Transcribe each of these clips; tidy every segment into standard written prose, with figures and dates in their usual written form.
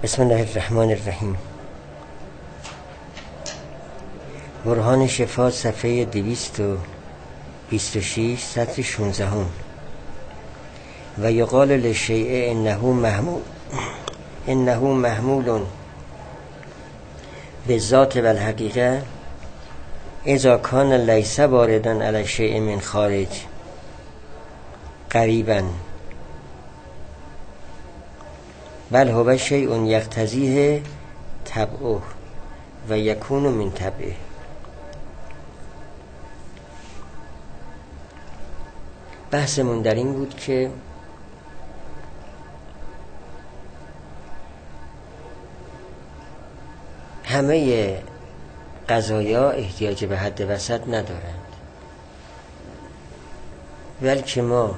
بسم الله الرحمن الرحیم. برهان شفا صفحه 226 سطر 16. و یقال للشیء انه محمول بالذات و الحقیقه اذا کان لیس واردا علی الشیء من خارج قریبا بل هو شیء یقتضیه طبعه و یکون من طبعه. بحثمون در این بود که همه قضایا احتیاج به حد وسط ندارند، بلکه ما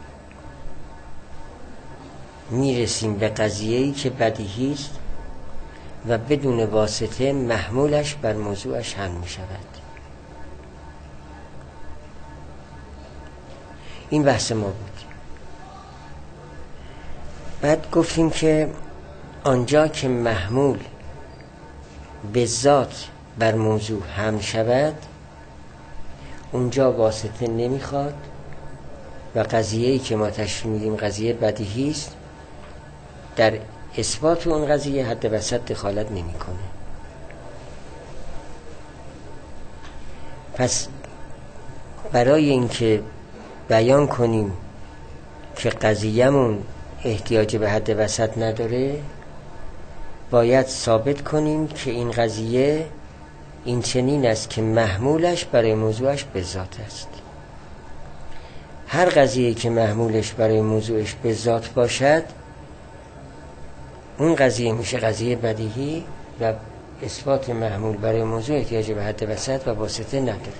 میرسیم به قضیه‌ای که بدیهی است و بدون واسطه محمولش بر موضوعش حل می شود. این بحث ما بود. بعد گفتیم که آنجا که محمول به ذات بر موضوع حمل شود اونجا واسطه نمیخواد و قضیه‌ای که ما تشریح میدیم قضیه بدیهی است، در اثبات اون قضیه حد وسط دخالت نمیکنه. پس برای اینکه بیان کنیم که قضیه‌مون احتیاج به حد وسط نداره، باید ثابت کنیم که این قضیه این چنین است که محمولش برای موضوعش به ذات است. هر قضیه که محمولش برای موضوعش به ذات باشد اون قضیه میشه قضیه بدیهی و اثبات محمول برای موضوع احتیاج به حد وسط و واسطه نداره.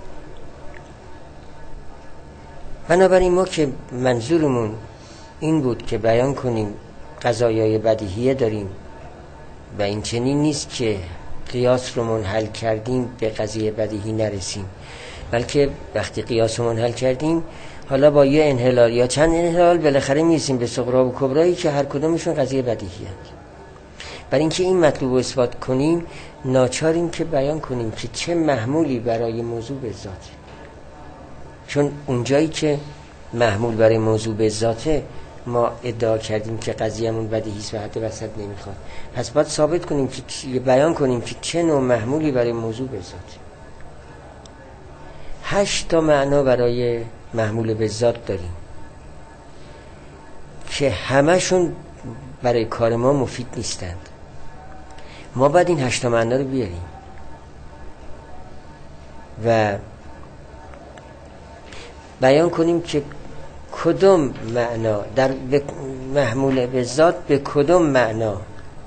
بنابراین ما که منظورمون این بود که بیان کنیم قضایای بدیهیه داریم و این چنین نیست که قیاس رو منحل کردیم به قضیه بدیهی نرسیم، بلکه وقتی قیاس رو منحل کردیم حالا با یه انحلال یا چند انحلال بالاخره میرسیم به صغرا و کبرایی که هر کدومشون قضیه بدیهی هست. برای اینکه این مطلوب رو اثبات کنیم ناچاریم که بیان کنیم که چه محمولی برای موضوع به ذاته، چون اونجایی که محمول برای موضوع به ذاته ما ادعا کردیم که قضیه‌مون بدیهی است و حد وسط نمیخواد. پس باید ثابت کنیم که بیان کنیم که چه نوع محمولی برای موضوع به ذاته. 8 تا معنا برای محمول به ذات داریم که همشون برای کار ما مفید نیستند. ما باید این 8 تا معنا رو بیاریم و بیان کنیم که کدوم معنا در محمول به ذات به کدوم معنا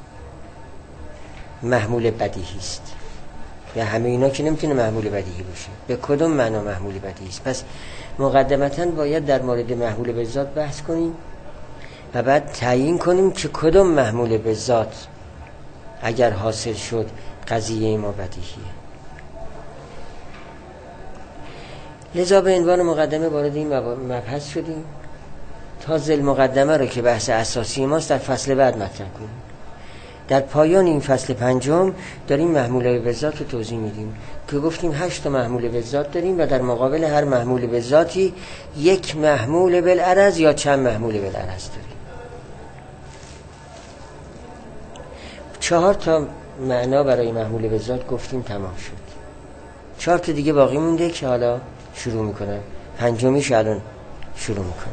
محمول بدیهی است. و همه اینا که نمیتونه محمول بدیهی باشه، به کدوم معنا محمول بدیهی است. پس مقدمتاً باید در مورد محمول به ذات بحث کنیم و بعد تعیین کنیم که کدوم محمول به ذات اگر حاصل شد قضیه ما بدیهیه. لذا به عنوان مقدمه وارد این مبحث شدیم تا ذیل مقدمه رو که بحث اساسی ماست در فصل بعد مطرح کنیم. در پایان این فصل 5 داریم محمول به ذات رو توضیح میدیم که گفتیم 8 تا محمول به ذات داریم و در مقابل هر محمول به ذاتی یک محمول بالعرض یا چند محمول بالعرض داریم. 4 تا معنا برای محمول به ذات گفتیم تمام شد. 4 تا دیگه باقی مونده که حالا شروع میکنن. 5میش الان شروع میکنن.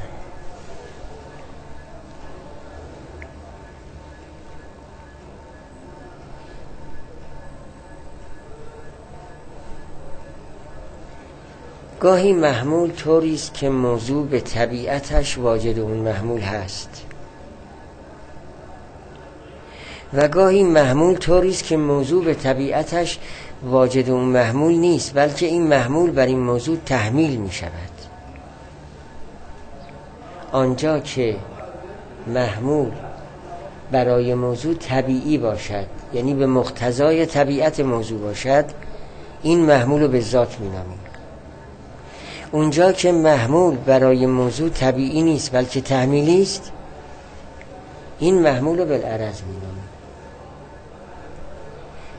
گاهی محمول طوری است که موضوع به طبیعتش واجد اون محمول هست و گاهی محمول طوری است که موضوع به طبیعتش واجد اون محمول نیست، بلکه این محمول بر این موضوع تحمیل می شود. آنجا که محمول برای موضوع طبیعی باشد، یعنی به مقتضای طبیعت موضوع باشد، این محمول رو به ذات می نامیم. اونجا که محمول برای موضوع طبیعی نیست بلکه تحمیلی است، این محمول رو بالعرض می نامیم.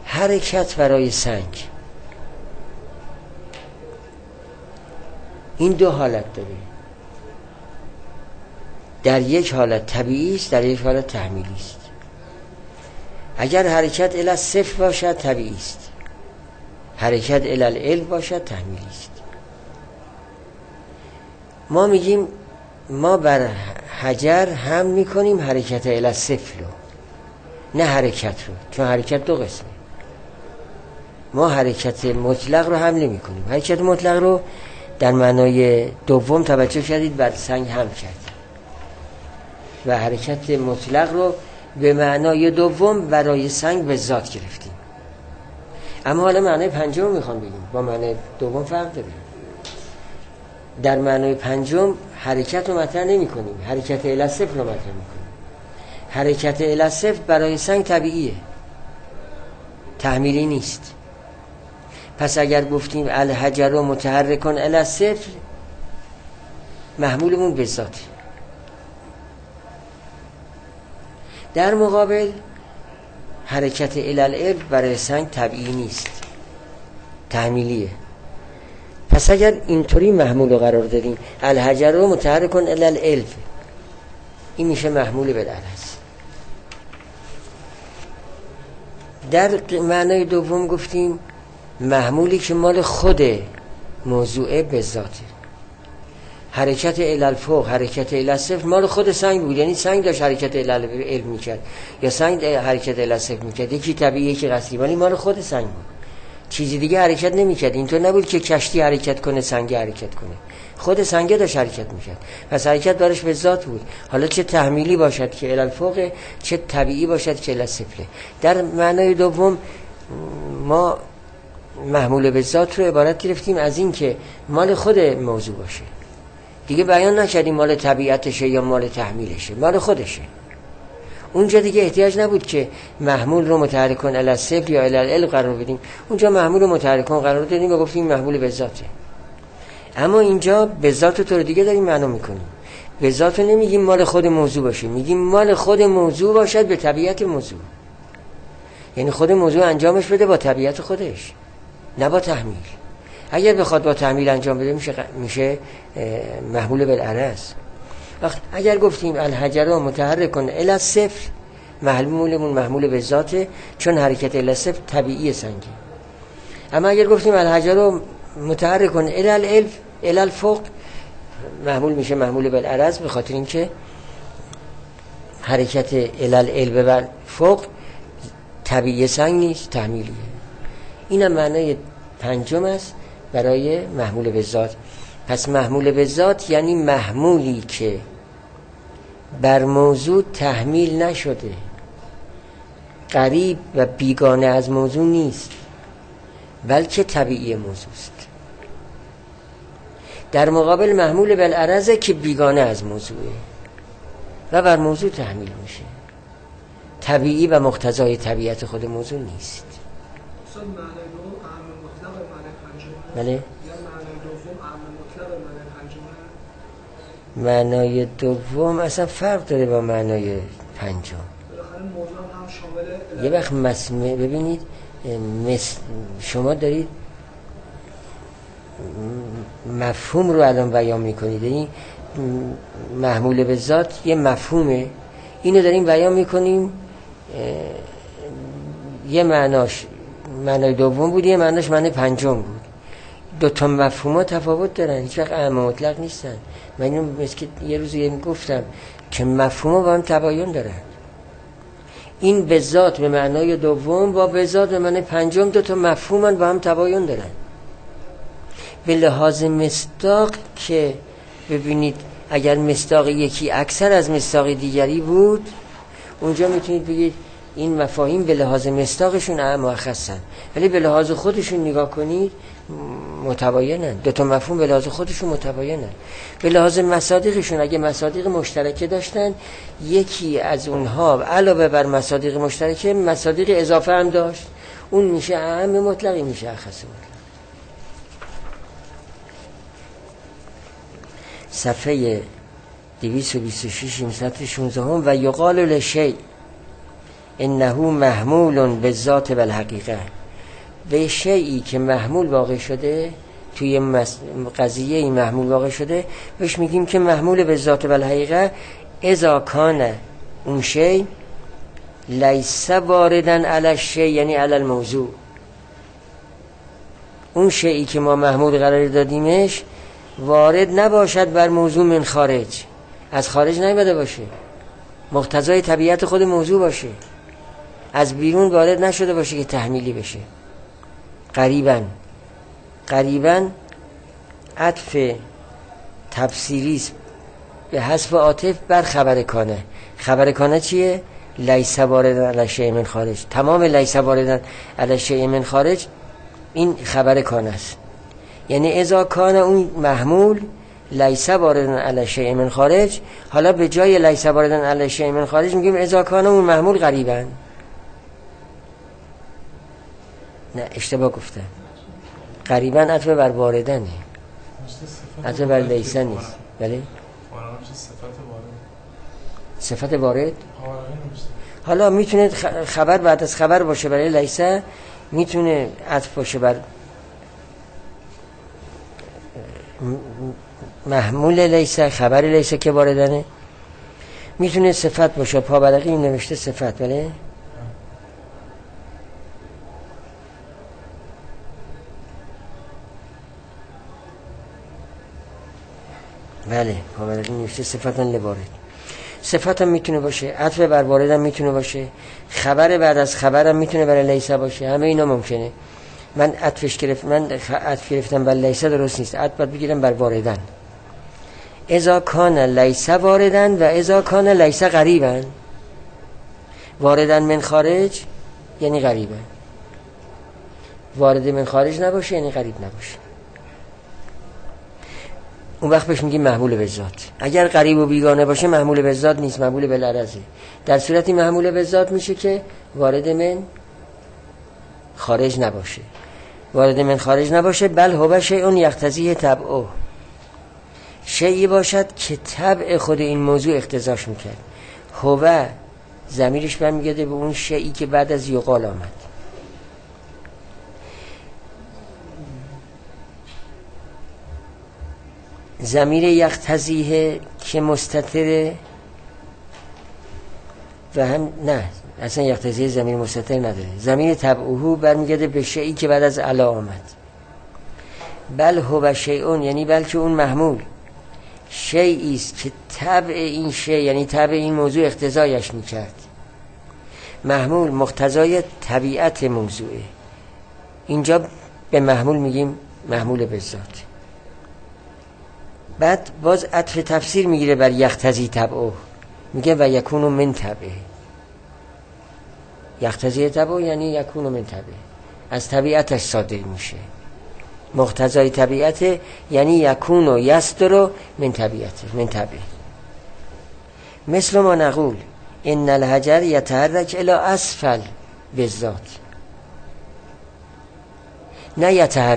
حرکت برای سنگ این دو حالت داره. در یک حالت طبیعی است، در یک حالت تحمیلی است. اگر حرکت الی صفر باشد طبیعی است، حرکت الی العلم باشد تحمیلی است. ما میگیم ما بر حجر هم میکنیم حرکت الی صفر رو، نه حرکت رو، چون حرکت دو قسمه. ما حرکت مطلق رو هم نمی کنیم. حرکت مطلق رو در معنای دوم توجه کردید بر سنگ هم کرد و حرکت مطلق رو به معنای دوم برای سنگ به ذات گرفتیم. اما حالا معنای پنجم میخوام بگیم، با معنای دوم فرق داره. در معنای پنجم حرکت رو مطرح نمی کنیم، حرکت الی صفر رو مطرح می کنیم. حرکت الی صفر برای سنگ طبیعیه، تحمیلی نیست. پس اگر گفتیم الحجر رو متحرکن الی صفر، محمولمون به ذاته. در مقابل حرکت الی العلم برای سنگ طبیعی نیست، تحمیلیه. پس اگر اینطوری محمول رو قرار دادیم الحجر رو متحرکن الی العلم، این میشه محمول بالعرض. در معنای دوم گفتیم محمولی که مال خود موضوع به ذاته. حرکت الی الفوق، حرکت الی صفر مال خود سنگ بود، یعنی سنگ داشت حرکت الی العلم میکرد یا سنگ حرکت الی صفر میکرد، یکی طبیعی یکی قصدی، ولی مال خود سنگ بود، چیزی دیگه حرکت نمیکرد. اینطور نبود که کشتی حرکت کنه سنگ حرکت کنه، خود سنگ داشت حرکت میکرد. پس حرکت دارش به ذات بود، حالا چه تحمیلی باشد که الی الفوق، چه طبیعی باشد که الی صفر. در معنای دوم ما محمول به ذات رو عبارت گرفتیم از این که مال خود موضوع باشه، دیگه بیان نکردیم مال طبیعتشه یا مال تحمیلشه، مال خودشه. اونجا دیگه احتیاج نبود که محمول رو متحرک کن الی صفر یا الی العلم قرار بدیم، اونجا محمول رو متحرک کن قرار دادیم و گفتیم محمول به ذاته. اما اینجا به ذات طور دیگه داریم معنا میکنیم. به ذات نمیگیم مال خود موضوع باشه، میگیم مال خود موضوع باشد به طبیعت موضوع، یعنی خود موضوع انجامش بده با طبیعت خودش، نه با تحمیل. اگر بخواد با تحمیل انجام بده میشه محمول بالعرض. وقت اگر گفتیم الحجر متحرک الی الصفر، محمولمون محمول به ذاته، چون حرکت الی الصفر طبیعی سنگه. اما اگر گفتیم الحجر متحرک الی العلم الی الفوق، محمول میشه محمول بالعرض، به خاطر اینکه حرکت الی العلم و فوق طبیعی سنگ نیست، تحمیلیه. اینم معنای پنجم است برای محمول به ذات. پس محمول به ذات یعنی محمولی که بر موضوع تحمیل نشده، قریب و بیگانه از موضوع نیست، بلکه طبیعی موضوع است. در مقابل محمول بالعرض که بیگانه از موضوعه و بر موضوع تحمیل میشه، طبیعی و مقتضای طبیعت خود موضوع نیست. بله؟ معنای دوم اصلا فرق داره با معنای پنجم. یه وقت ببینید شما دارید مفهوم رو الان بیان میکنید، یعنی محمول به ذات یه مفهومه، اینو داریم بیان میکنیم، یه معنای دوم بود، یه معناش معنی پنجم بود. دو تا مفهوم‌ها تفاوت دارن، هیچ وقت اعم مطلق نیستن. من اینو مثل یه روزی گفتم که مفهوم‌ها با هم تباین دارن. این به ذات به معنای دوم با به ذات به معنای پنجم دو تا مفهومن با هم تباین دارن. به لحاظ مصداق که ببینید اگر مصداق یکی اکثر از مصداق دیگری بود، اونجا میتونید بگید این مفاهیم به لحاظ مصداقشون اعم و اخصن، ولی به لحاظ خودشون نگاه کنید متباینن. دو تا مفهوم به لحاظ خودشون متباینن. به لحاظ مصادیقشون اگه مصادیق مشترکه داشتن، یکی از اونها علاوه بر مصادیق مشترکه مصادیق اضافه هم داشت، اون میشه اعم مطلقی، میشه اخص مطلق. صفحه 226 سطر 16 و یقال لشیء انه محمول بالذات و الحقیقه. به شیئی که محمول واقع شده، توی قضیه محمول واقع شده، بهش میگیم که محمول بالذات و الحقیقه. اذا کان اون شی لیس واردن علی الشیء، یعنی علی الموضوع. اون شیئی که ما محمول قرار دادیمش وارد نباشد بر موضوع من خارج، از خارج نیامده باشه، مقتضای طبیعت خود موضوع باشه، از بیرون وارد نشده باشه که تحمیلی بشه. قریباً عطف تفسیری است به حذف عاطف بر خبر کانه. خبر کانه چیه؟ لیس واردن علی شیء من خارج. تمام لیس واردن علی شیء من خارج این خبر کانه است. یعنی اذا کان اون محمول لیس واردن علی شیء من خارج، حالا به جای لیس واردن علی شیء من خارج میگیم اذا کان اون محمول قریباً. نه اشتباه گفتم، قریباً عطف بر واردنه، عطف بر لیس نیست. بله صفت وارد. حالا میتونه خبر بعد از خبر باشه برای لیس، میتونه عطف باشه بر محمول لیس، خبر لیس که واردنه، میتونه صفت باشه. پابرقی این نوشته صفت. بله بله پابرقی نوشته صفت لوارد. صفت هم میتونه باشه، عطف بر وارد هم میتونه باشه، خبر بعد از خبر هم میتونه برای لیس باشه. همه اینا ممکنه. من عطف گرفتم بر لیس درست نیست، عطف باید بگیرم بر واردن. اذا کان لیس واردن و اذا کان لیس قریبا. واردن من خارج یعنی قریبا، وارد من خارج نباشه یعنی قریب نباشه. اون وقت بهش میگیم محمول بالذات. اگر قریب و بیگانه باشه محمول بالذات نیست، محمول بالعرضه. در صورتی محمول بالذات میشه که وارد من خارج نباشه. وارد من خارج نباشه. بل هو شیء یقتضی طبعه، شیئی باشد که طبع خود این موضوع اقتضاش میکرد. هو ضمیرش برمیگرده به اون شیئی که بعد از یقال آمد. ضمیر یقتضیه که مستتره و هم نه، اصلا یقتضیه ضمیر مستتر نداره. ضمیر طبعه برمیگرده به شیئی که بعد از علا آمد. بل هو شیء یعنی بلکه اون محمول شیئی است که طبع این شیء یعنی طبع این موضوع اقتضایش میکرد. محمول مقتضای طبیعت موضوعه. اینجا به محمول میگیم محمول بالذات. بعد باز عطف تفسیر میگیره بر یقتضی طبعه، میگه و یکون من طبعه. یقتضی طبعه یعنی یکون من طبعه، از طبیعتش صادر میشه. مقتضای طبیعت یعنی یکون و یصدر من طبیعته، من طبعه. مثل ما نقول ان الحجر یتحرک الی اسفل بالذات. نه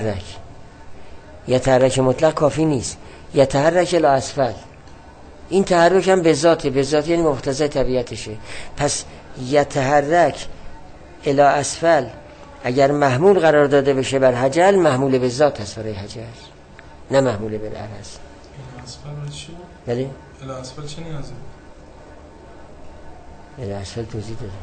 یتحرک مطلق کافی نیست، یتحرک الی اسفل. این تحرک هم به ذات یعنی مقتضای طبیعتشه. پس یتحرک الی اسفل اگر محمول قرار داده بشه بر حجر، محمول به ذات هست برای حجر، نه محمول به العرض. الی اسفل چی؟ بله الی اسفل چه نیازه؟ الی اسفل توضیح داده.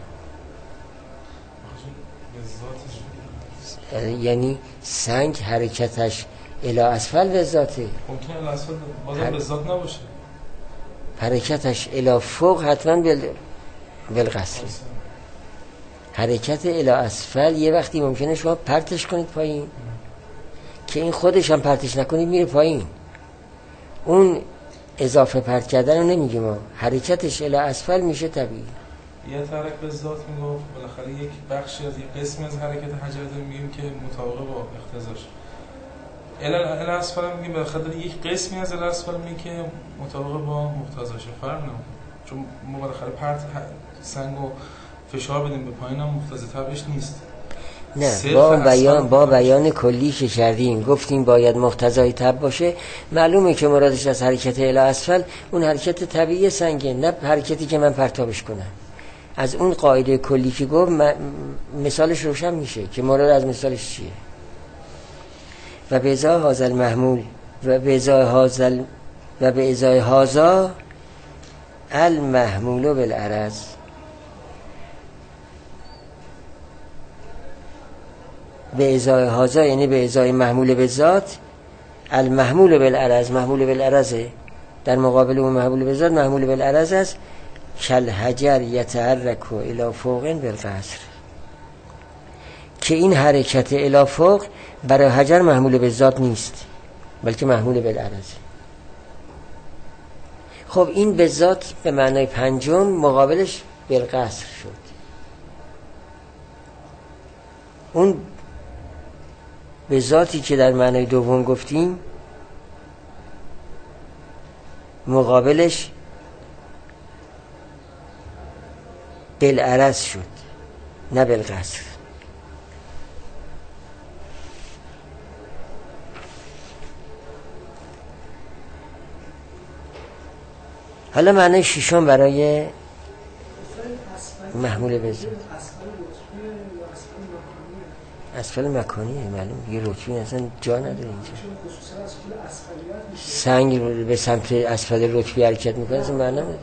یعنی سنگ حرکتش الی اسفل به ذاته. ممکنه الی اسفل بازم به ذات نباشه. حرکتش الی فوق حتما بالقصر. حرکت الی اسفل یه وقتی ممکنه شما پرتش کنید پایین که این خودش هم پرتش نکنید میره پایین. اون اضافه پرت کردن رو نمیگیم ما، حرکتش الی اسفل میشه طبیعی. یه ترک به ذات میگفت بالاخره یک بخشی از یک قسمی از حرکت حجر داریم میگیم که مطابق با اقتضاش. الی اسفل هم میگیم بالاخره یک قسمی از الی اسفل میگیم که مطابق با مقتضاش. فرق نمیکنه چون ما بالاخره پرت سنگو فشار بدیم به پایین هم مقتضی طبعش نیست. نه با بیان کلی که کردیم گفتیم باید مقتضای طبع باشه، معلومه که مرادش از حرکت الی اسفل اون حرکت طبیعی سنگه، نه حرکتی که من پرتابش کنم. از اون قاعده کلی که گفت مثالش روشن میشه که مراد از مثالش چیه. و به ازای هازل محمول و به ازای هازا المحمول بالعرض. به ازای هازا یعنی به ازای محمول به ذات، المحمول بالعرض محمول بالعرضه، در مقابل اون محمول به ذات محمول بالعرض است. کل حجر یتحرک الی فوق بالقصر، که این حرکت الی فوق برای حجر محمول به ذات نیست بلکه محمول بالعرض. خب این به ذات به معنای پنجم مقابلش بالقصر شد. اون به ذاتی که در معنای دوم گفتیم مقابلش بالعرض شد نه بالقصر. حالا معنی ششم برای محمول به ذات اسفل مکانیه. معلوم یه رتبی اصلا جا نداره اینجا. سنگ به سمت اسفل رتبی حرکت میکنه اصلا معنا نداره.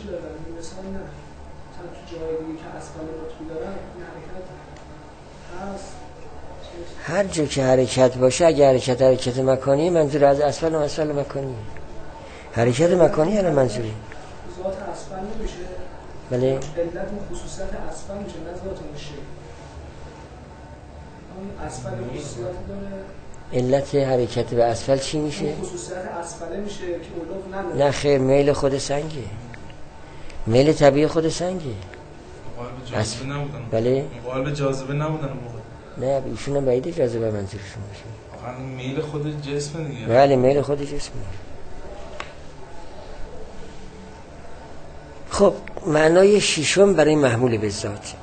هر جا که حرکت باشه، اگه حرکت مکانیه، منظور از اسفل و اسفل مکانیه. حرکت مکانی هر منظوری ذات اسفل نمیشه. بله. علت و خصوصیت اسفل میشه نه ذات میشه. اون اسفل خصوصیت داره. علت حرکت به اسفل چی میشه؟ خصوصیت اسفل میشه که اولو نداره. نه خیر، میل خود سنگه. میل طبیعی خود سنگه. قالب جاذبه نبودن. بله. قالب جاذبه نبودن موقع. نه ایشون هم بعید جاذبه منظورشون باشه. واقعا میل خود جسم دیگه. بله میل خود جسمه. خب معنای ششم برای محمول به ذات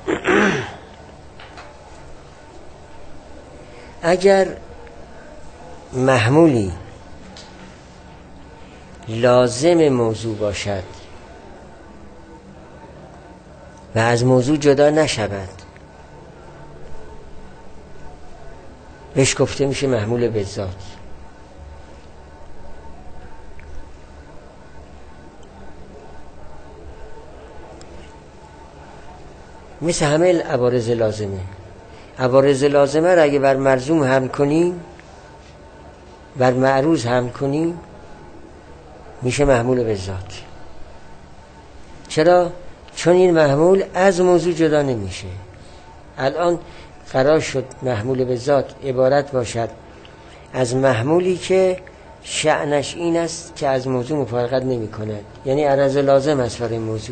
اگر محمولی لازم موضوع باشد و از موضوع جدا نشود، بهش گفته میشه محمول به ذات. مثل همه عوارض لازمه. عوارض لازمه را اگه بر ملزوم حمل کنیم، بر معروض حمل کنیم، میشه محمول به ذات. چرا؟ چون این محمول از موضوع جدا نمیشه. الان قرار شد محمول به ذات عبارت باشد از محمولی که شأنش این است که از موضوع مفارقت نمی کند، یعنی عرض لازم است برای موضوع،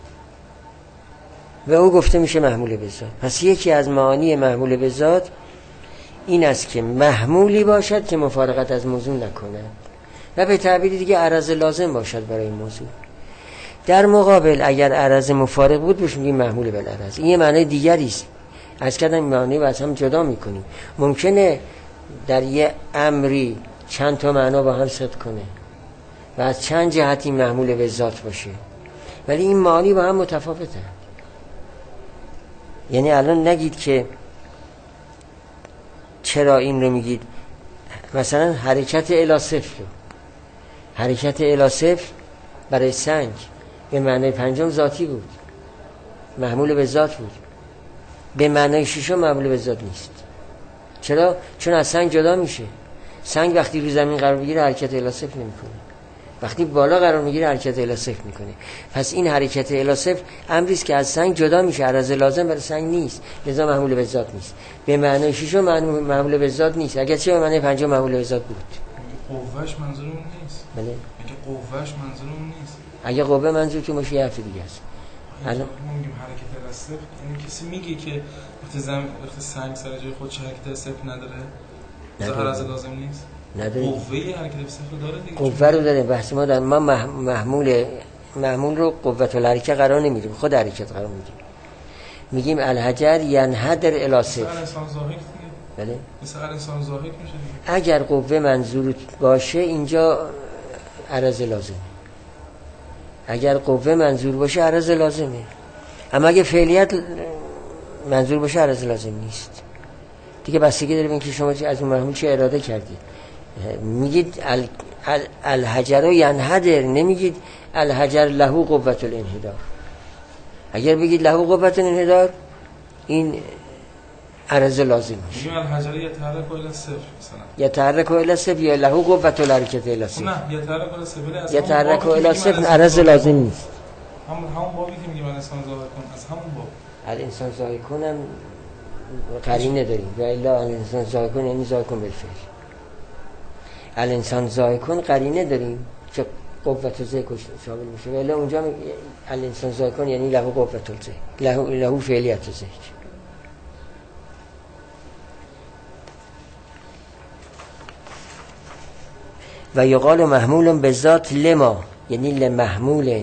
و او گفته میشه محمول به ذات. پس یکی از معانی محمول به ذات این است که محمولی باشد که مفارقت از موضوع نکند و به تعبیر دیگه عرض لازم باشد برای این موضوع. در مقابل اگر عرض مفارق بود بهش میگیم محمول بالعرض. این یه معنی دیگری است. از کردن این معنی رو از هم جدا میکنیم. ممکنه در یه امری چند تا معنا با هم صدق کنه و از چند جهت این محمول به ذات باشه، ولی این معانی با هم متفاوته. یعنی الان نگید که چرا این رو میگید. مثلا حرکت الی صفر، حرکت الی صفر برای سنگ به معنی پنجم ذاتی بود، محمول به ذات بود. به معنی ششم محمول به ذات نیست. چرا؟ چون از سنگ جدا میشه. سنگ وقتی رو زمین قرار بگیره حرکت الی صفر نمیکنه، وقتی بالا قرار میگیره حرکت الی صفر میکنه. پس این حرکت الی صفر امری است که از سنگ جدا میشه، عرض لازم برای سنگ نیست، لذا محمول به ذات نیست. به معنی ششم محمول به ذات نیست، اگرچه به معنی پنجم محمول به ذات بود. قوهش منظورمون نیست. بله. میگه قوهش منظورمون نیست. اگه قوه منظور تو باشه یه حرف دیگه است. الان میگیم حرکت الی صفر، یعنی کسی میگه که وقتی سنگ سر جای خودش حرکت صفر نداره، عرض لازم نیست. نداره. قوه حرکت به صفر داره دیگه. قوه رو داره. بحث ما در ما محمول رو قوت الحرکت قرار نمیدیم، خود حرکت قرار میدیم. میگیم الحجر ینحدر الی صفر. مثلا انسان ضاحک دیگه. بله. مثلا انسان ضاحک میشه دیگه. اگر قوه منظور باشه اینجا عرض لازمه. اگر قوه منظور باشه عرض لازمه. اما اگه فعلیت منظور باشه عرض لازم نیست دیگه. بستگی داره به اینکه شما از اون محمول چه اراده کردید. میگید الحجر ینحدر، نمیگید الحجر له قوت الانحدار. اگر بگید له قوت الانحدار این عرض لازم میشه. میگیم الحجر یتحرک الی صفر مثلا، یتحرک الی صفر یا له قوت الحرکت الی صفر. نه یتحرک الی صفر، یتحرک الی صفر عرض لازم نیست. همون بابی که میگیم انسان ظاهر کن، از همون باب الانسان ظاهر کنم قرینه داریم و الا الانسان ظاهر کن یعنی ظاهر کن بالفعل. الانسان ظاهر کن قرینه داریم که قوت ذهن شامل میشه و الا اونجا الانسان ظاهر کن یعنی له قوت الذهن، له فعلیت ذهن. و یقال محمول بالذات لما یعنی لمحمول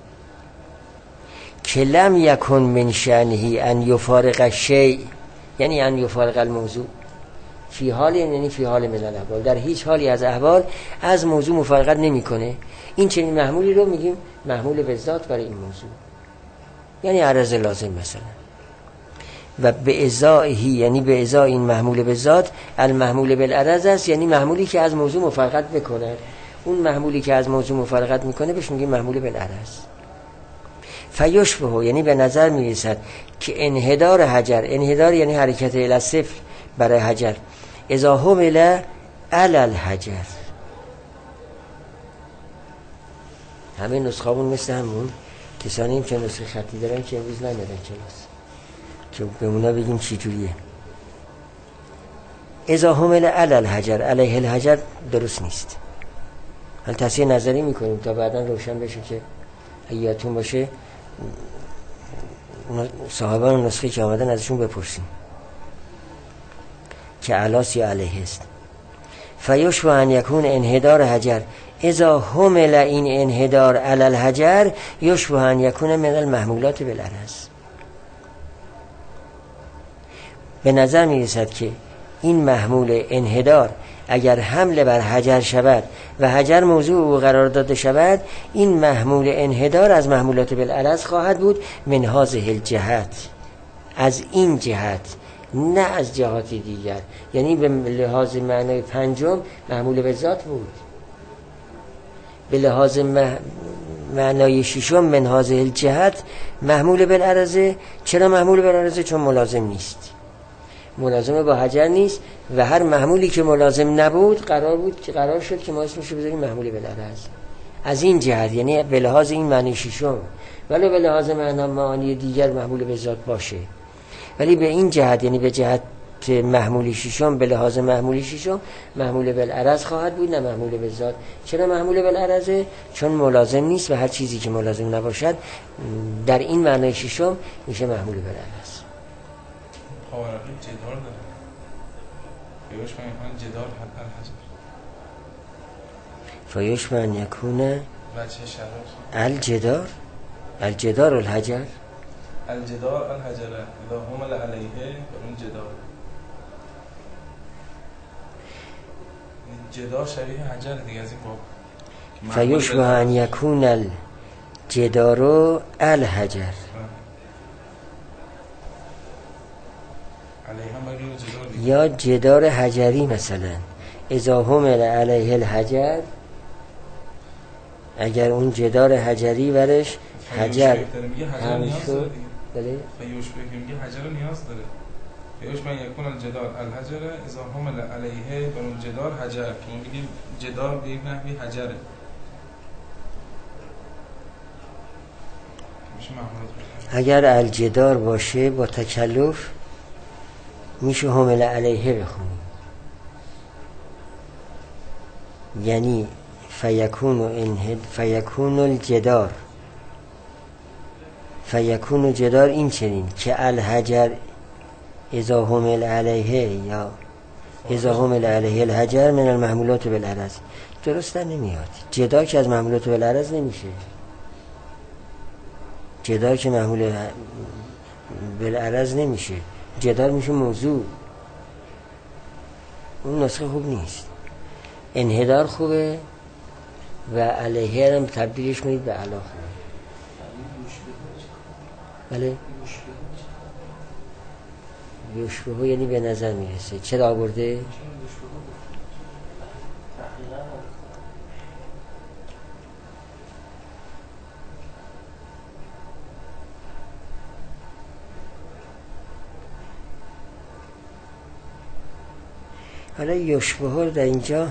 که لم یکن من شأنه ان یفارق الشیء یعنی ان یفارق الموضوع فی حال یعنی فی حال من الاحوال، در هیچ حالی از احوال از موضوع مفارقت نمیکنه. این چنین محمولی رو میگیم محمول بالذات برای این موضوع، یعنی عرض لازم مثلا. و به ازائه یعنی به ازای این محمول بالذات المحمول بالعرض است، یعنی محمولی که از موضوع مفارقت بکنه. اون محمولی که از موضوع مفارقت میکنه بهش میگیم محمول بالعرض. فیشبه یعنی به نظر میرسد که انحدار حجر، انحدار یعنی حرکت الی صفر برای حجر، اذا حمل علی الحجر. همه نسخه‌مون مثل همون کسانیم که نسخه خطی دارن که امروز نمیدن کلاس که به اونا بگیم چی جوریه. اذا حمل علی الحجر، علیه الحجر درست نیست. حالا تصحیح نظری میکنیم تا بعدا روشن بشه که یادتون باشه صاحبان نسخه که آمدن ازشون بپرسیم که علاس یا علیه است. فیشبه ان یکون انحدار حجر اذا حمل این انحدار علی الحجر یشبه ان یکون من المحمولات بالعرض. به نظر می رسد که این محمول انحدار اگر حمله بر حجر شود و حجر موضوع او قرار داده شود، این محمول انحدار از محمولات بالعرض خواهد بود من هذه الجهت، از این جهت، نه از جهات دیگر. یعنی به لحاظ معنای پنجم محمول بالذات بود، به لحاظ معنای ششم من هذه الجهت محمول بالعرض. چرا محمول بالعرض؟ چون ملازم نیست، ملازمه با حجر نیست و هر محمولی که ملازم نبود قرار شد که ما اسمشو بذاریم محمول بالعرض. از این جهت یعنی به لحاظ این معنی ششم، ولی به لحاظ معانی دیگر محمول بالذات باشه، ولی به این جهت یعنی به جهت محمولی ششم، به لحاظ محمولی ششم محمول بالعرض خواهد بود نه محمول بالذات. چرا محمول بالعرضه؟ چون ملازم نیست و هر چیزی که ملازم نباشد در این معنی ششم میشه محمول بالعرض. خواهرقی جدار داره فیوش من یکون جدار حتی الحجر، فیوش من یکونه بچه شرار الجدار الحجر، الجدار الحجره اذا حمل علیه اون جدار. جدار شبیه حجر دیگه از این باب. فیوش من یکون الجدار الحجر یا جدار حجری مثلا. اذا حمل علیه الحجر، اگر اون جدار حجری برش حجر هم شد. بله فیوش میگه حجر نیاز داره. فیوش من یکون الجدار الحجر اذا حمل علیه بر اون جدار حجر، که ما میگیم جدار به یک نحوی حجره. اگر الجدار باشه با تکلف میشه حمل علیه بخونیم، یعنی فیکون الجدار، فیکون جدار این چنین که الحجر اذا حمل علیه یا اذا حمل علیه الحجر من المحمولات بالعرض. درست نمیاد. جدار که از محمولات بالعرض نمیشه، جدار که محمول بالعرض نمیشه، جدار میشه موضوع. اون نسخه خوب نیست. انحدار خوبه و علیه هم تبدیلش کنید به علا خوبه. بله یشبهه یعنی به نظر میرسه. چرا آورده؟ حالا یشبهه در اینجا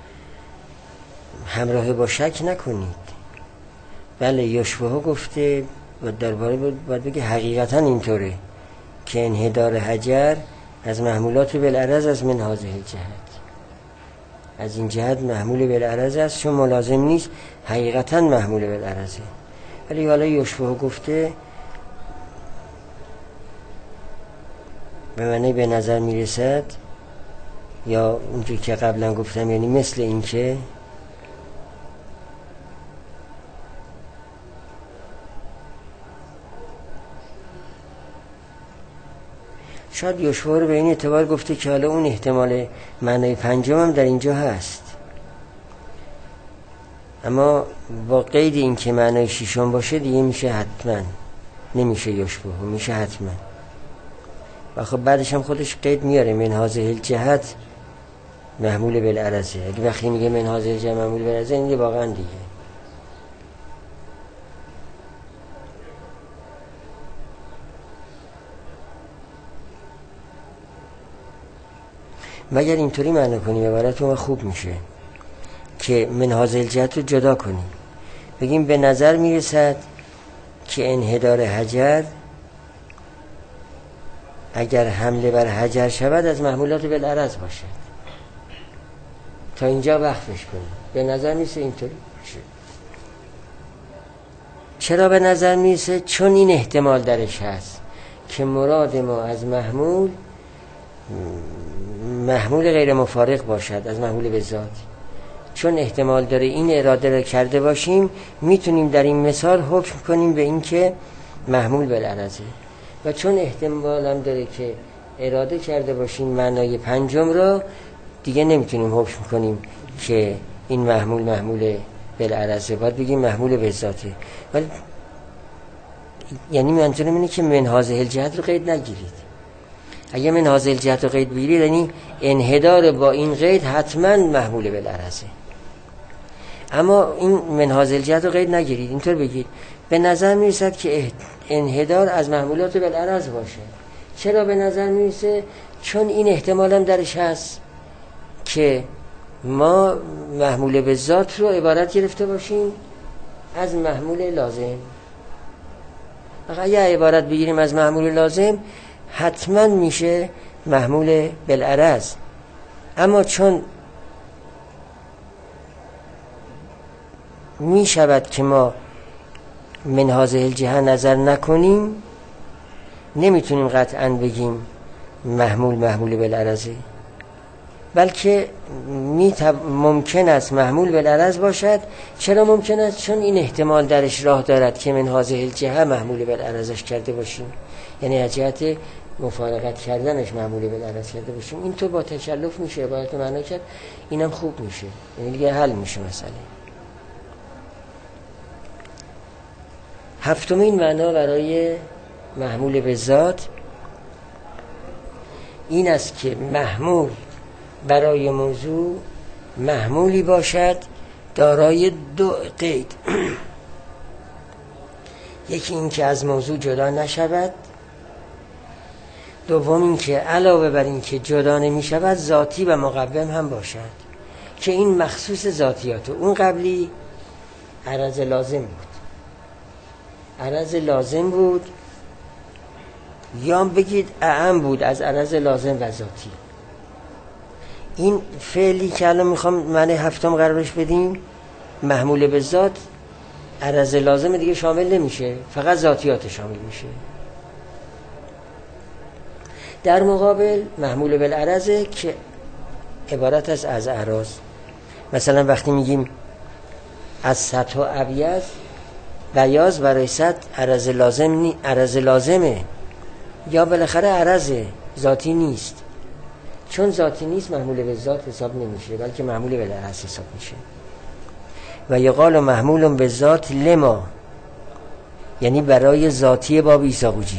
همراه با شک نکنید. بله یشبهه گفته و درباره باید بگه حقیقتا اینطوره که انحدار حجر از محمولات بالعرض از من هذه الجهت، از این جهت محمول بالعرض است، چون ملازم نیست حقیقتا محمول بالعرضه. ولی حالا یشبهه گفته به معنی به نظر میرسد، یا اونجوری که قبلا گفتم یعنی مثل این که شاید یشبهه رو به این اعتبار گفته که حالا اون احتمال معنای پنجم هم در اینجا هست، اما با قید این که معنای ششم باشه دیگه میشه حتما، نمیشه یشبهه، میشه حتما. و خب بعدش هم خودش قید میاره من هذه الجهت محمول بالعرضه. اگه وقتی میگه من هذه الجهت محمول بالعرضه این واقعا دیگه مگر اینطوری معنی کنیم عبارت رو خوب میشه که من هذه الجهت رو جدا کنیم، بگیم به نظر میرسد که انحدار حجر اگر حمله بر حجر شود از محمولات بالعرض باشد. تا اینجا وقفش کنیم. به نظر میرسه اینطوری باشه. چرا به نظر میرسه؟ چون این احتمال درش هست که مراد ما از محمول غیر مفارق باشد از محمول به ذات. چون احتمال داره این اراده رو کرده باشیم، میتونیم در این مثال حکم کنیم به این که محمول بالعرضه. و چون احتمال هم داره که اراده کرده باشیم معنای پنجم را، دیگه نمیتونیم حکم کنیم که این محمول بالعرضه، باید بگیم محمول به ذاته. ولی یعنی منظورم اینه که من هذه الجهت رو قید نگیرید. اگه من هذه الجهت رو قید بگیرید یعنی انحدار با این قید حتما محمول بالعرضه. اما این من هذه الجهت رو قید نگیرید، اینطور بگید به نظر میرسد که انحدار از محمولات بالعرض باشه. چرا به نظر میرسه؟ چون این احتمال هم درش هست که ما محمول به ذات رو عبارت گرفته باشیم از محمول لازم. اگه عبارت بگیریم از محمول لازم حتما میشه محمول بالعرض. اما چون میشود که ما من هذه الجهت نظر نکنیم، نمیتونیم قطعا بگیم محمول بالعرضه، بلکه ممکن است محمول بالعرض باشد. چرا ممکن است؟ چون این احتمال درش راه دارد که من هذه الجهت محمول بالعرضش کرده باشیم، یعنی از جهت مفارقت کردنش محمول بالعرض کرده باشیم. این تو با تکلف میشه عبارت معنا کرد، اینم خوب میشه، یعنی دیگه حل میشه مسئله. هفتمین معنا برای محمول به ذات این است که محمول برای موضوع محمولی باشد دارای دو قید. یکی این که از موضوع جدا نشود، دوم این که علاوه بر این که جدا نمی شود ذاتی و مقوم هم باشد، که این مخصوص ذاتیاته. اون قبلی عرض لازم بود، عرض لازم بود یا بگید اعم بود از عرض لازم و ذاتی. این فعلی که الان میخوام معنی هفتم قرارش بدیم محمول به ذات، عرض لازم دیگه شامل نمیشه، فقط ذاتیات شامل میشه. در مقابل محمول بالعرضه که عبارت است از اعراض. مثلا وقتی میگیم از سطح و ابیض، بیاض برای سطح عرض لازمه یا بالاخره عرضه، ذاتی نیست. چون ذاتی نیست محمول به ذات حساب نمیشه، بلکه محمول بالعرض حساب میشه. و یقال محمول به ذات لما، یعنی برای ذاتی باب ایساقوجی،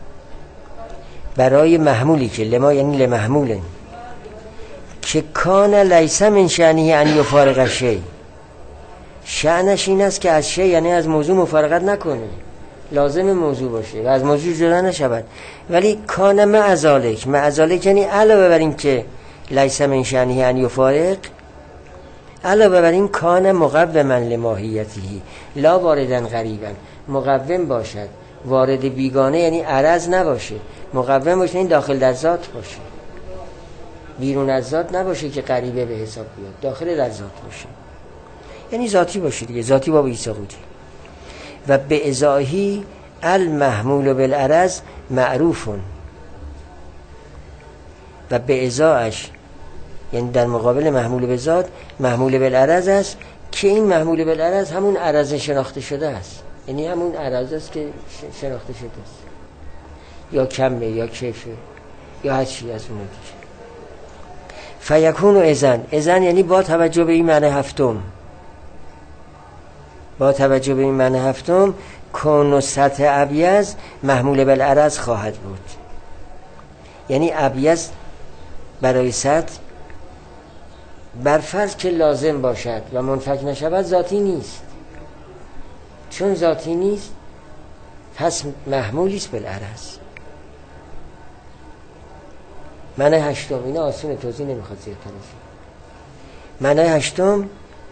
برای محمولی که لما یعنی لمحموله که کان لیس من شأنه ان یفارق شیء، شأنش این است که از شیء یعنی از موضوع مفارقت نکنه، لازم موضوع باشه و از موضوع جدا نشود. ولی کان مع ذالک یعنی علاوه بر این که لیس من شأنه ان یفارق، علاوه بر این کان مقوما لماهیته لا واردن غریبا، مقوم باشد، وارد بیگانه یعنی عرض نباشه، مقوم باشه این داخل در ذات باشه، بیرون از ذات نباشه که غریبه به حساب بیاد، داخل در ذات باشه، یعنی ذاتی باشه دیگه، ذاتی باب ایساقوجی. و به ازاهی المحمول بالعرض معروفون، و به ازاش یعنی در مقابل محمول به ذات محمول بالعرض است که این محمول بالعرض همون عرض شناخته شده است، یعنی همون عرض است که شناخته شده است، یا کمه یا کیفه یا هر چی از اون دیگه. فیکون اذن یعنی با توجه به این معنی هفتم، با توجه به این معنی هفتم کون سطح ابیض محمول بالعرض خواهد بود، یعنی ابیض برای سطح بر فرض که لازم باشد و منفک نشود ذاتی نیست، چون ذاتی نیست پس محمولی است بالعرض. معنی هشتم، اینا آسونه توضیح نمیخواد زیاد تنشون. معنی هشتم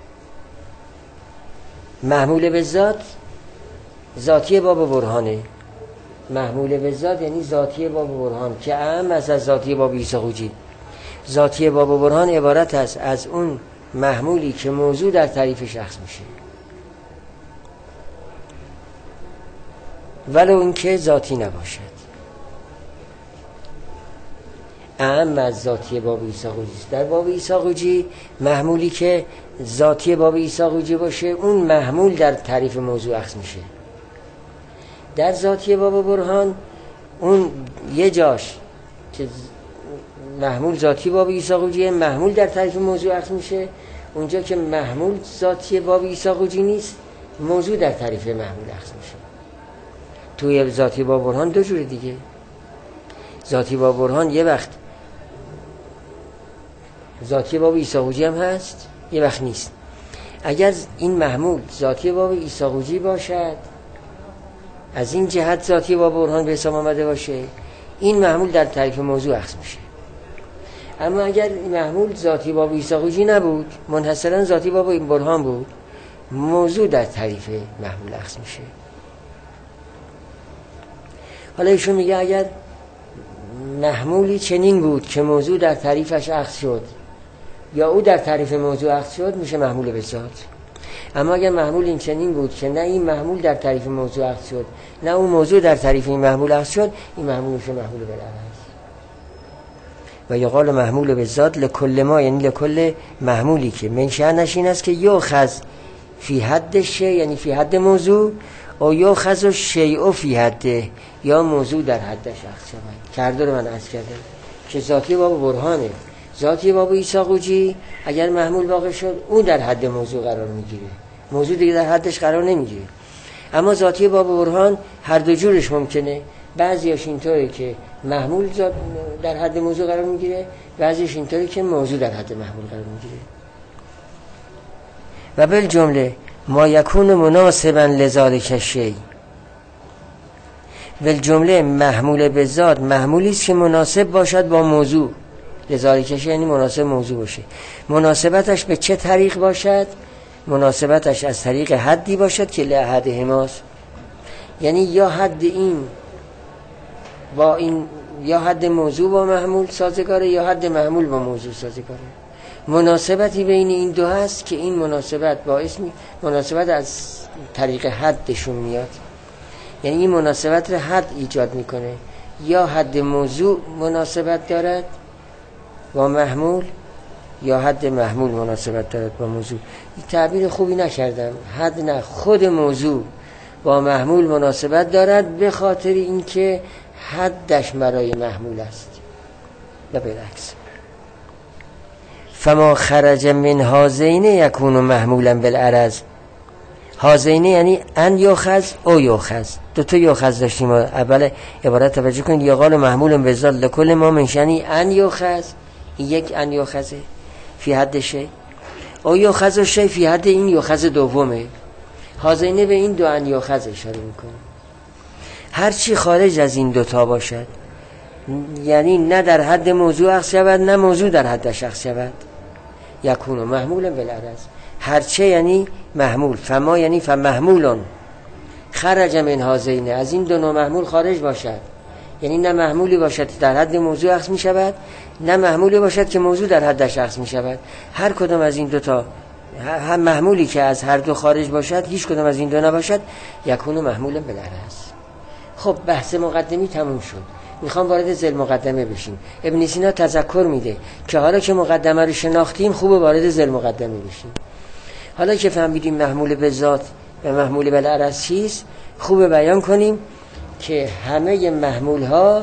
محمول به ذات ذاتی باب برهانه، محمول به ذات یعنی ذاتی باب برهان که اهم از ذاتی باب ایساقوجی. ذاتی باب برهان عبارت است از اون محمولی که موضوع در تعریف شخص میشه، ولو اینکه ذاتی نباشد. اهم از ذاتی باب ایساقوجی است. در باب ایساقوجی محمولی که ذاتی باب ایساقوجی باشه اون محمول در تعریف موضوع اخذ میشه. در ذاتی باب برهان اون یه جاش که محمول ذاتی باب ایساقوجی محمول در تعریف موضوع اخذ میشه، اونجا که محمول ذاتی باب ایساقوجی نیست موضوع در تعریف محمول اخذ میشه. توی ذاتی باب برهان دو جوره دیگه، ذاتی باب برهان یه وقت ذاتی باب ایساقوجی هم هست یه وقت نیست. اگر این محمول ذاتی باب ایساقوجی باشد از این جهت ذاتی باب برهان به حساب آمده باشه این محمول در تعریف موضوع اخذ میشه. اما اگر محمول ذاتی باب ایساقوجی نبود منحصرا ذاتی باب این برهان بود موضوع در تعریف محمول اخذ میشه. حالا ایشون میگه اگر محمولی چنین بود که موضوع در تعریفش اخذ شد یا او در تعریف موضوع اخذ شد میشه محمول به ذات. اما اگر محمول این چنین بود که نه این محمول در تعریف موضوع اخذ شد نه اون موضوع در تعریف این محمول اخذ شد این محمول میشه محمول بالعرض. و یقال محمول به ذات لکل ما یعنی لکل محمولی که من شأنش این است که یؤخذ فی حد شیء یعنی فی حد موضوع او یؤخذ الشیء فی حده یا موضوع در حدش اخذ شود. کرده رو من عرض کردم که ذاتی باب برهانه، ذاتی باب ایساقوجی اگر محمول واقع شد اون در حد موضوع قرار میگیره، موضوع دیگه در حدش قرار نمیگیره. اما ذاتی باب برهان هر دو جورش ممکنه، بعضیش اینطوره که محمول در حد موضوع قرار میگیره، بعضیش اینطوره که موضوع در حد محمول قرار میگیره. و بالجمله ما یکون مناسبا لذالک الشیء، بالجمله محمول به ذات محمولی است که مناسب باشد با موضوع، لذالک الشیء یعنی مناسب موضوع باشه. مناسبتش به چه طریق باشد؟ مناسبتش از طریق حدی باشد که لأحدهماست، یعنی یا حد این با این یا حد موضوع با محمول سازگاره یا حد محمول با موضوع سازگاره. مناسبتی بین این دو هست که این مناسبت باعث مناسبت از طریق حدشون میاد، یعنی این مناسبت رو حد ایجاد میکنه، یا حد موضوع مناسبت دارد با محمول یا حد محمول مناسبت دارد با موضوع. این تعبیر خوبی نکردم، حد نه، خود موضوع با محمول مناسبت دارد به خاطر اینکه حدش برای محمول است و بالعکس. فما خرج من هذین یکون محمولا بالعرض هازینه یعنی ان یوخذ او یوخذ، دو تا یوخذ داشتیم. اول عبارت توجه کنید، یقال محمول به ذات لکل ما منشنی ان یوخذ، این یک ان یوخذه فی حد شی، او یوخذ و شی فی حد این یوخذ دومه. هازینه به این دو ان یوخذ اشاره میکنه. هر چی خارج از این دوتا باشد، یعنی نه در حد موضوع اخذ شود نه موضوع در حدش اخذ شود، یکون محمول بالعرض. هرچه یعنی محمول، فما یعنی فمحمولون خرج من هازینه، از این دو نوع محمول خارج باشد، یعنی نه محمولی باشد که در حد موضوع اخذ می شود، نه محمولی باشد که موضوع در حدش اخذ می شود. هر کدام از این دوتا، هم محمولی که از هر دو خارج باشد، هیچ کدام از این دو نباشد، یکون محمول بالعرض. خب بحث مقدمی تموم شد، میخوام وارد ذیل مقدمه بشیم. ابن سینا تذکر میده که حالا که مقدمه رو شناختیم خوبه وارد ذیل مقدمه بشیم. حالا که فهمیدیم محمول به ذات و محمول بالعرض چیست، خوبه بیان کنیم که همه محمول ها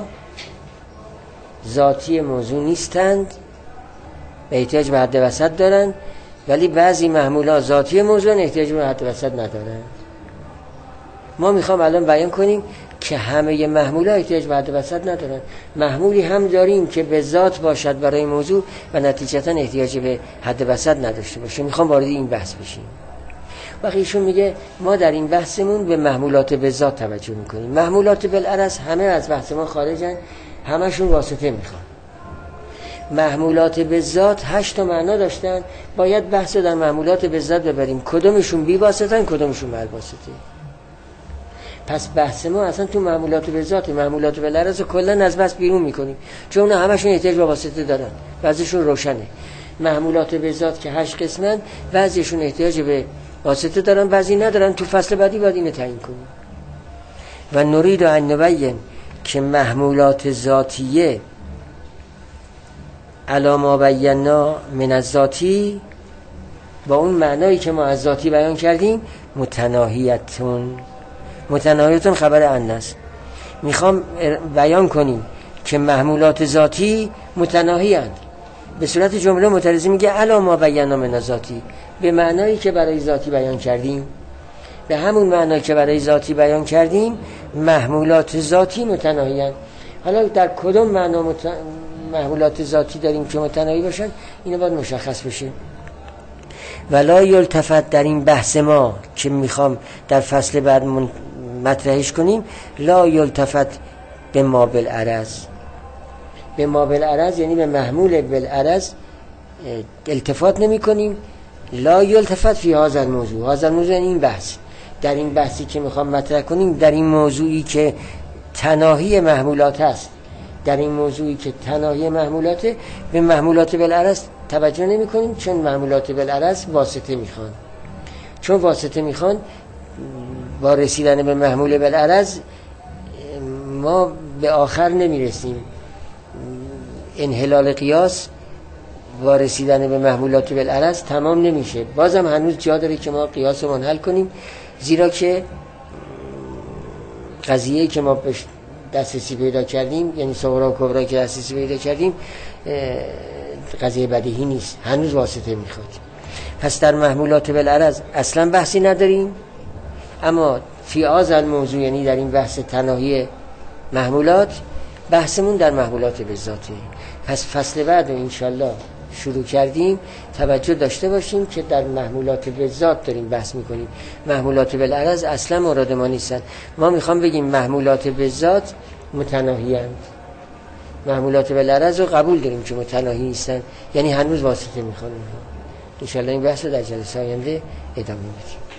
ذاتی موضوع نیستند، به احتیاج به حد وسط دارند، ولی بعضی محمول ها ذاتی موضوع احتیاج به حد وسط ندارند. ما میخوام الان بیان کنیم که همه محمول ها احتیاج به حد وسط ندارن. محمولی هم داریم که به ذات باشد برای موضوع و نتیجتا احتیاج به حد وسط نداشته باشه. میخوام وارد این بحث بشیم. وقتی ایشون میگه ما در این بحثمون به محمولات به ذات توجه میکنیم. محمولات بالعرض همه از بحث ما خارجن، همشون واسطه میخوان. محمولات به ذات 8 تا معنا داشتن، باید بحث در محمولات به ذات ببریم، کدومشون بی واسطن کدومشون مع واسطه. پس بحث ما اصلا تو معمولات به ذات، معمولات بالعرض کلا از بحث بیرون میکنیم، چون همشون احتیاج به واسطه دارن. بعضیشون روشنه، معمولات به ذات که 8 قسمن، بعضیشون احتیاج به واسطه دارن، بعضی ندارن. تو فصل بعدی باید اینو تعیین کنیم. و نرید ان نبین که محمولات ذاتیه علی ما بینا من الذاتی، با اون معنایی که ما از ذاتی بیان کردیم، متناهیتون خبر ان است. میخوام بیان کنیم که محمولات ذاتی متناهی اند. به صورت جمله معترضی میگه علی ما بینا من ذاتی، به معنایی که برای ذاتی بیان کردیم، به همون معنایی که برای ذاتی بیان کردیم محمولات ذاتی متناهی اند. حالا در کدوم معنا محمولات ذاتی داریم که متناهی باشن، اینو باید مشخص بشه. ولا یلتفت در این بحث ما که میخوام در فصل بعد مطرحش کنیم، لا یلتفت به ما بالعرض. به ما بالعرض یعنی به محمول بالعرض التفات نمی کنیم. لا یلتفت فی هذا الموضوع. هذا الموضوع یعنی این بحث. در این بحثی که میخوام مطرح کنیم، در این موضوعی که تناهی محمولات است، در این موضوعی که تناهی محمولاته، به محمولات بالعرض توجه نمی کنیم، چون محمولات بالعرض واسطه میخوان. چون واسطه میخوان، با رسیدن به محمول بالعرض ما به آخر نمیرسیم. انحلال قیاس با رسیدن به محمولات بالعرض تمام نمیشه. بازم هنوز جا داره که ما قیاس رو منحل کنیم، زیرا که قضیه‌ای که ما بهش دسترسی پیدا کردیم، یعنی صغرا و کبرا که دسترسی پیدا کردیم، قضیه بدیهی نیست، هنوز واسطه میخواد. پس در محمولات بالعرض اصلا بحثی نداریم، اما فی هذا الموضوع یعنی در این بحث تناهی محمولات، بحثمون در محمولات به ذاته. پس فصل بعد رو انشالله شروع کردیم، توجه داشته باشیم که در محمولات به ذات داریم بحث میکنیم. محمولات بالعرض اصلا مراد ما نیستن. ما میخوام بگیم محمولات به ذات متناهی اند. محمولات بالعرض رو قبول داریم که متناهی نیستن، یعنی هنوز واسطه میخوان. انشالله این بحث رو در جلسه آینده ادامه میدیم.